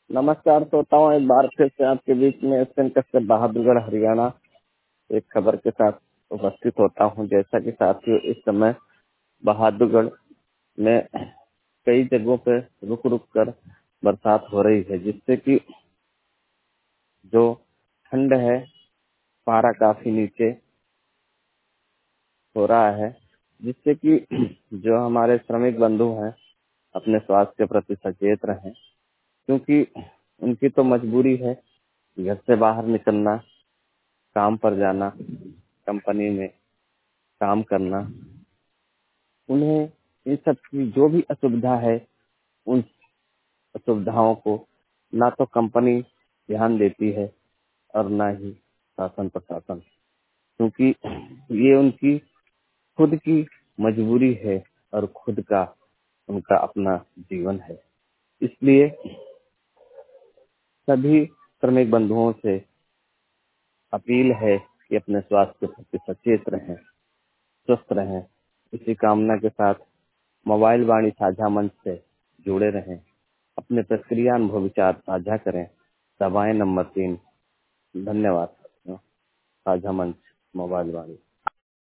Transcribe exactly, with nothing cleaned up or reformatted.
नमस्कार। सोता हूँ एक बार फिर से आपके बीच में एसएन कश्यप बहादुरगढ़ हरियाणा एक खबर के साथ उपस्थित होता हूँ। जैसा कि साथियों इस समय बहादुरगढ़ में कई जगहों पे रुक रुक कर बरसात हो रही है, जिससे कि जो ठंड है पारा काफी नीचे हो रहा है, जिससे कि जो हमारे श्रमिक बंधु हैं अपने स्वास्थ्य के प्रति सचेत रहें, क्योंकि उनकी तो मजबूरी है घर से बाहर निकलना, काम पर जाना, कंपनी में काम करना। उन्हें इन सब की जो भी असुविधा है उन असुविधाओं को ना तो कंपनी ध्यान देती है और ना ही शासन प्रशासन, क्योंकि ये उनकी खुद की मजबूरी है और खुद का उनका अपना जीवन है। इसलिए सभी श्रमिक बंधुओं से अपील है कि अपने स्वास्थ्य के प्रति सचेत रहें, स्वस्थ रहें। इसी कामना के साथ मोबाइल वाणी साझा मंच से जुड़े रहें, अपने प्रतिक्रिया अनुभव विचार साझा करें। दबाएं नंबर तीन। धन्यवाद। साझा मंच मोबाइल वाणी।